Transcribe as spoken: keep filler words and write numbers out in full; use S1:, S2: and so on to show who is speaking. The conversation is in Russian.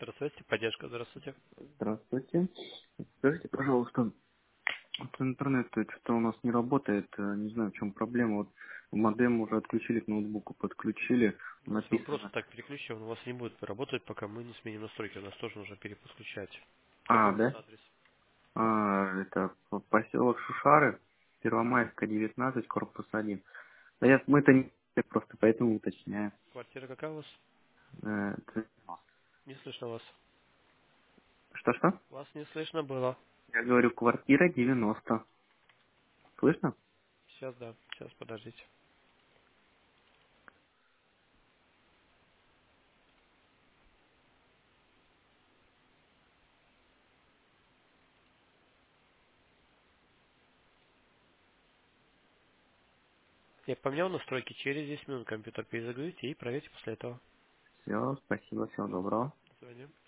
S1: Здравствуйте, поддержка, здравствуйте.
S2: Здравствуйте. Скажите, пожалуйста, вот интернет что-то у нас не работает, э, не знаю, в чем проблема. Вот модем уже отключили к ноутбуку, подключили,
S1: Ну, если вы просто
S2: написано.
S1: так переключим, он у вас не будет работать, пока мы не сменим настройки. У нас тоже нужно переподключать.
S2: А,
S1: Какой у вас
S2: да?
S1: адрес?
S2: А, это п- поселок Шушары, Первомайская, девятнадцать, корпус один. Да я, мы это не просто поэтому уточняю.
S1: Квартира какая у вас?
S2: Э, это-
S1: Не слышно вас.
S2: Что-что?
S1: Вас не слышно было.
S2: Я говорю, квартира девяносто. Слышно?
S1: Сейчас, да. Сейчас, подождите. Я поменял настройки. Через десять минут компьютер перезагрузите и проверьте после этого.
S2: Все, спасибо, всего доброго.
S1: До свидания.